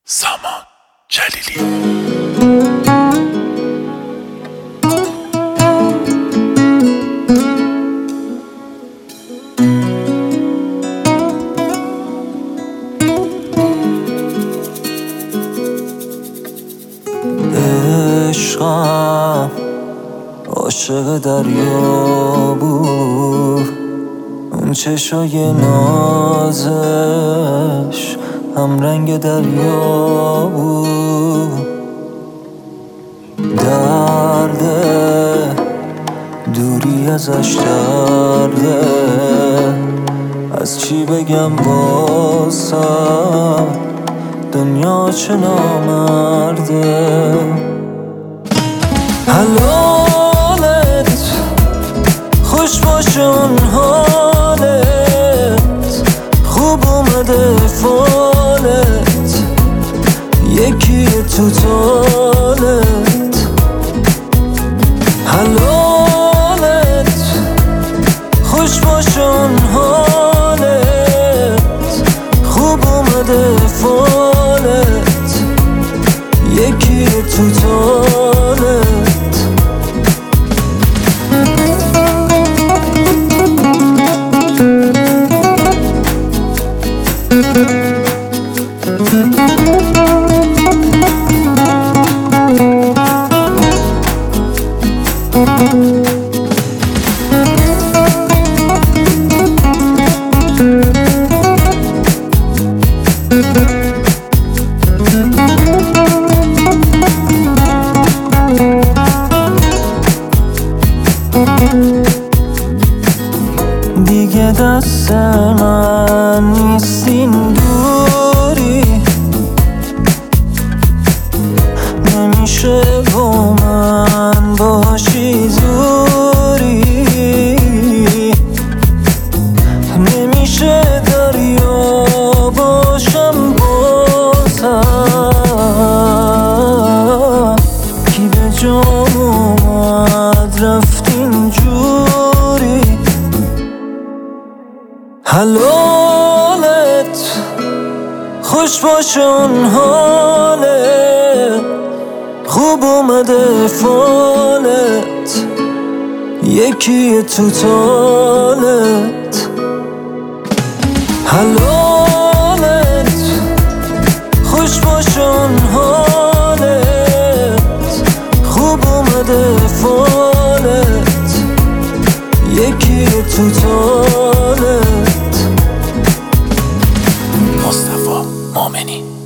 سامان جلیلی. عشقم عاشق دریا بود، اون چشای نازش هم رنگ دریا بود. درده دوری ازش درده، از چی بگم واسم دنیا چه نامرده. حلالت خوش باشه اون حالت، خوب اومده فالت، یکی تو تالت. حلالت خوش باشه اون حالت، خوب اومده فالت، یکی تو تالت. دیگه دست من نیستین دوری، نمیشه با من باشی زوری، نمیشه دریا باشم بازم. کی به جام اومد رفت اینجوری. حلالت خوش باشه اون حالت، خوب اومده فالت، یکی تو تالت. حلالت خوش باشه اون حالت، خوب اومده فالت، یکی تو تالت. مصطفی مؤمنی.